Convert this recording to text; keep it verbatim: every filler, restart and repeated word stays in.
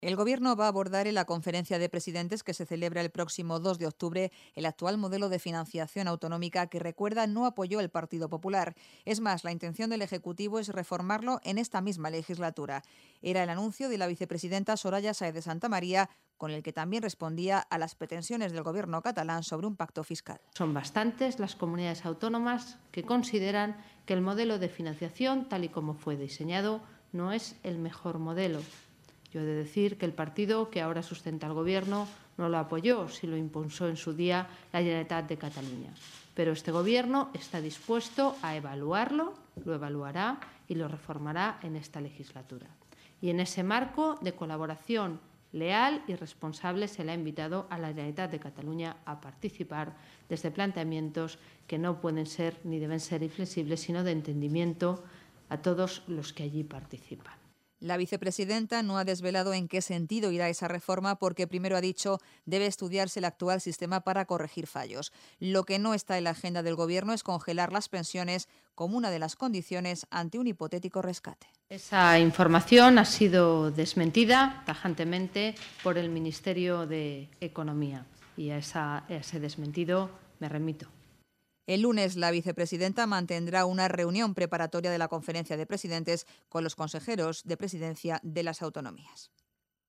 El Gobierno va a abordar en la conferencia de presidentes que se celebra el próximo dos de octubre el actual modelo de financiación autonómica que, recuerda, no apoyó el Partido Popular. Es más, la intención del Ejecutivo es reformarlo en esta misma legislatura. Era el anuncio de la vicepresidenta Soraya Sáez de Santamaría, con el que también respondía a las pretensiones del Gobierno catalán sobre un pacto fiscal. Son bastantes las comunidades autónomas que consideran que el modelo de financiación, tal y como fue diseñado, no es el mejor modelo. Yo he de decir que el partido que ahora sustenta el Gobierno no lo apoyó, si lo impulsó en su día la Generalitat de Cataluña. Pero este Gobierno está dispuesto a evaluarlo, lo evaluará y lo reformará en esta legislatura. Y en ese marco de colaboración leal y responsable se le ha invitado a la Generalitat de Cataluña a participar desde planteamientos que no pueden ser ni deben ser inflexibles, sino de entendimiento a todos los que allí participan. La vicepresidenta no ha desvelado en qué sentido irá esa reforma porque, primero ha dicho, debe estudiarse el actual sistema para corregir fallos. Lo que no está en la agenda del Gobierno es congelar las pensiones como una de las condiciones ante un hipotético rescate. Esa información ha sido desmentida tajantemente por el Ministerio de Economía y a, esa, a ese desmentido me remito. El lunes, la vicepresidenta mantendrá una reunión preparatoria de la conferencia de presidentes con los consejeros de presidencia de las autonomías.